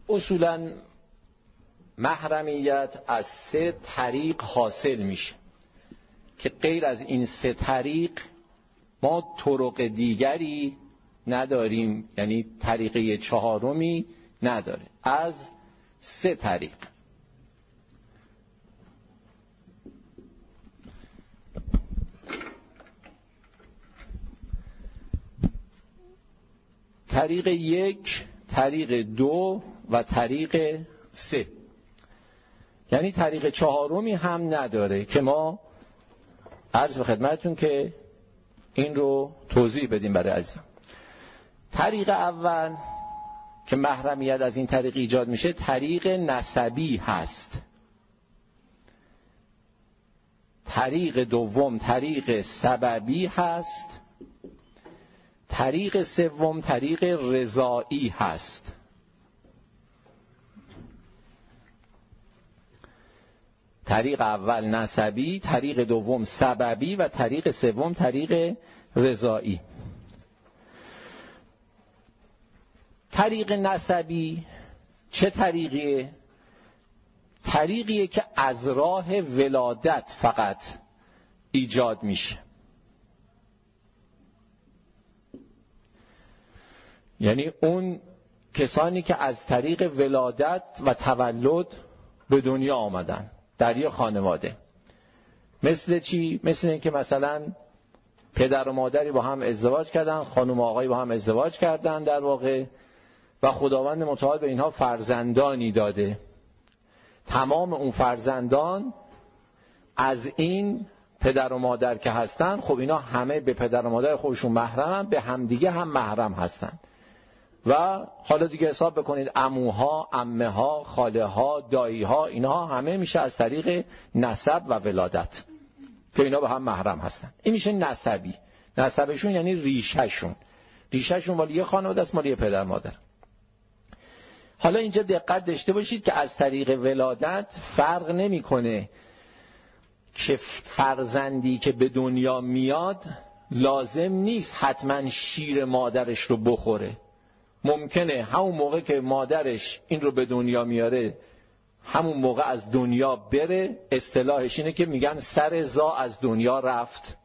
اصولاً محرمیت از 3 طریق حاصل میشه که غیر از این 3 طریق ما طرق دیگری نداریم، یعنی طریقه 4می نداره. از 3 طریق. طریق 1، طریق 2 و طریق 3. یعنی طریق 4می هم نداره که ما عرض به خدمتتون که این رو توضیح بدیم برای عزیزان. طریق اول که محرمیت از این طریق ایجاد میشه طریق نسبی هست. طریق دوم طریق سببی هست. طریق سوم طریق رضایی هست. طریق اول نسبی، طریق دوم سببی و طریق سوم طریق رضایی. طریق نسبی چه طریقیه؟ طریقیه که از راه ولادت فقط ایجاد میشه. یعنی اون کسانی که از طریق ولادت و تولد به دنیا آمدن در یک خانواده. مثل چی؟ مثل این که مثلا پدر و مادری با هم ازدواج کردن، خانم و آقایی با هم ازدواج کردن در واقع، و خداوند متعال به اینها فرزندانی داده. تمام اون فرزندان از این پدر و مادر که هستن، خب اینا همه به پدر و مادر خودشون محرمن، به همدیگه هم محرم هستن. و حالا دیگه حساب بکنید عموها، عمه ها، خاله ها، دایی ها، اینها همه میشه از طریق نسب و ولادت که اینا به هم محرم هستن. این میشه نسبی. نسبشون یعنی ریشهشون مال یه خانواده است، مال یه پدر مادر. حالا اینجا دقت داشته باشید که از طریق ولادت فرق نمیکنه که فرزندی که به دنیا میاد لازم نیست حتما شیر مادرش رو بخوره. ممکنه همون موقع که مادرش این رو به دنیا میاره همون موقع از دنیا بره. اصطلاحش اینه که میگن سر زا از دنیا رفت،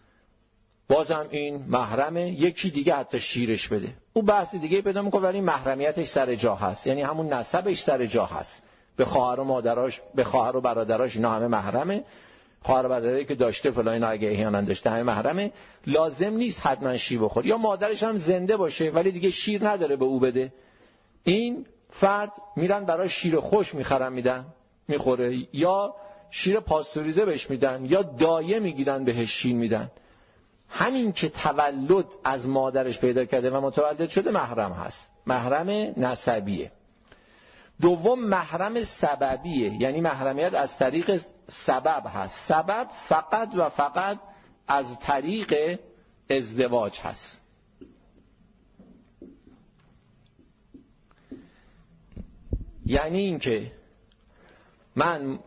بازم این محرمه، یکی دیگه حتی شیرش بده. او بحث دیگه پیدا میکنه، ولی محرمیتش سر جا هست، یعنی همون نسبش سر جا هست. به خواهر و مادراش، به خواهر و برادراش اینا همه محرمه. خواهر و برادری که داشته فلان اینا اگه احیانا داشته همه محرمه. لازم نیست حتما شیر بخوره. یا مادرش هم زنده باشه ولی دیگه شیر نداره به او بده، این فرد میرن برای شیر خوش میخرن میدن میخوره، یا شیر پاستوریزه بهش میدن، یا دایه میگیرن بهش شیر میدن. همین که تولد از مادرش پیدا کرده و متولد شده محرم هست، محرم نسبیه. دوم محرم سببیه، یعنی محرمیت از طریق سبب هست. سبب فقط و فقط از طریق ازدواج هست. یعنی این که من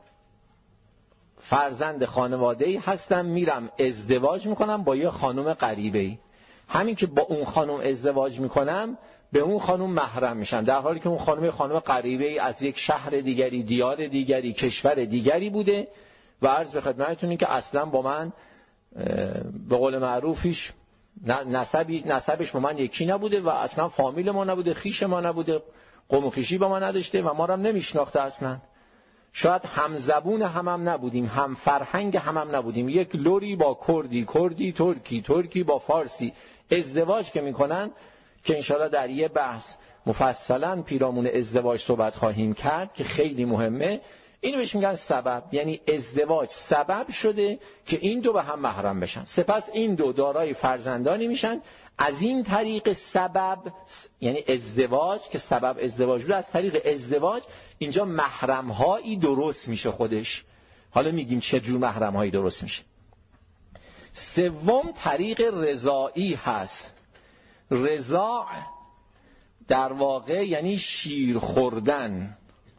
فرزند خانواده‌ای هستم، میرم ازدواج میکنم با یه خانم غریبه‌ای. همین که با اون خانم ازدواج میکنم به اون خانم محرم میشم، در حالی که اون خانم غریبه‌ای از یک شهر دیگری، دیار دیگری، کشور دیگری بوده و عرض به خدمتتون این که اصلا با من به قول معروفیش نسبش با من یکی نبوده و اصلا فامیل ما نبوده، خیش ما نبوده، قوم و خویشی با ما نداشته و ما رو هم نمیشناخته اصلا. شاید هم زبون هم نبودیم، هم فرهنگ هم نبودیم. یک لوری با کردی، کردی ترکی، ترکی با فارسی ازدواج که میکنن، که انشاءالله در یه بحث مفصلا پیرامون ازدواج صحبت خواهیم کرد که خیلی مهمه. اینو بهش میگن سبب، یعنی ازدواج سبب شده که این دو به هم محرم بشن. سپس این دو دارای فرزندانی میشن. از این طریق سبب، یعنی ازدواج که سبب ازدواج بود، از طریق ازدواج اینجا محرم‌هایی درست میشه خودش. حالا میگیم چه جور محرم‌هایی درست میشه. سوم طریق رضایی هست. رضاع در واقع یعنی شیر خوردن.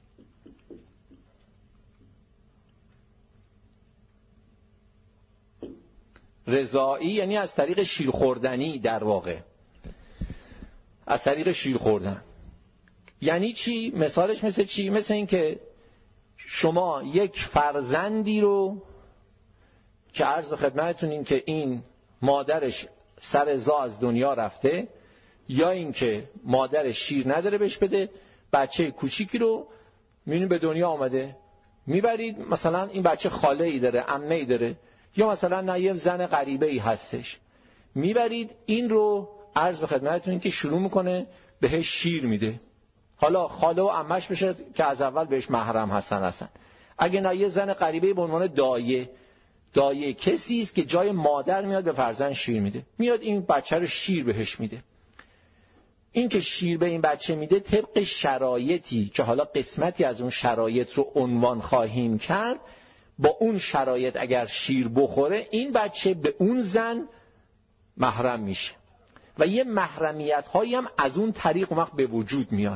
رضایی یعنی از طریق شیر خوردنی، در واقع از طریق شیر خوردن. یعنی چی؟ مثالش مثل چی؟ مثل این که شما یک فرزندی رو که عرض به خدمتتون این که این مادرش سر زا از دنیا رفته، یا این که مادرش شیر نداره بهش بده، بچه کوچیکی رو میبینید به دنیا آمده، میبرید مثلا این بچه خاله ای داره، عمه ای داره، یا مثلا نه یه زن غریبه ای هستش، میبرید این رو عرض به خدمتتون این که شروع میکنه بهش شیر میده. حالا خاله و عمش بشه که از اول بهش محرم هستن. اگه نه یه زن غریبه به عنوان دایه کسی است که جای مادر میاد به فرزند شیر میده، میاد این بچه رو شیر بهش میده. این که شیر به این بچه میده طبق شرایطی که حالا قسمتی از اون شرایط رو عنوان خواهیم کرد، با اون شرایط اگر شیر بخوره این بچه به اون زن محرم میشه و یه محرمیت هایی هم از اون طریق اون وقت به وجود میاد.